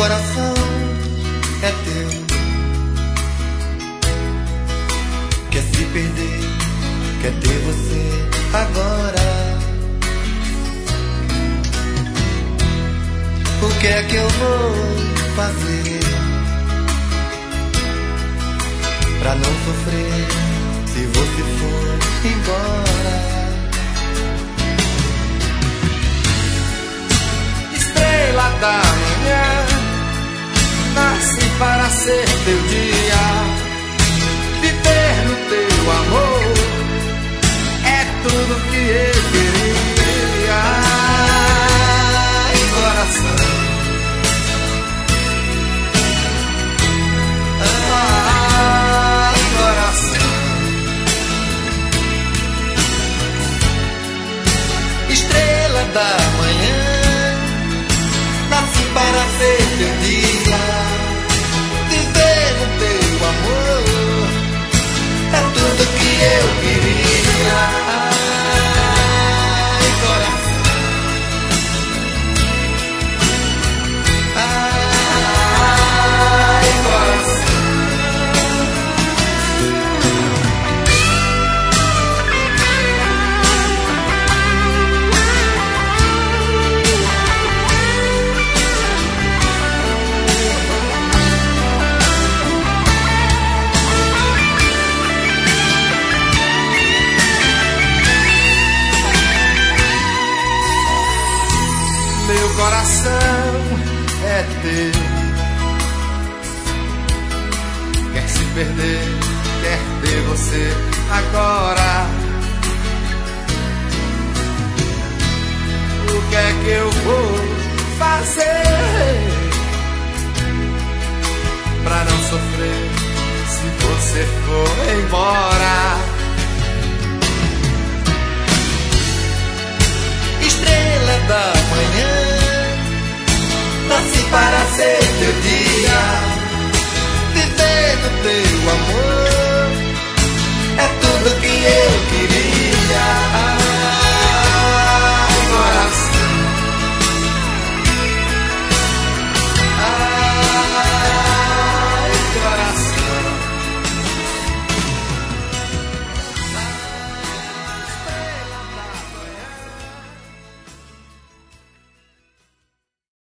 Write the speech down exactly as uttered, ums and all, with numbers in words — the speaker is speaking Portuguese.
coração é teu. Quer se perder, quer ter você agora. O que é que eu vou fazer pra não sofrer se você for embora? Estrela da manhã, nasci para ser teu dia. Viver no teu amor é tudo que eu queria. Ai, coração, ai, coração. Estrela da manhã, nasci para ser teu dia. Viver no teu amor é tudo que eu queria. Ai, coração, ai, coração. Meu coração é teu. Quer se perder, quer ter você agora. O que é que eu vou fazer pra não sofrer se você for embora?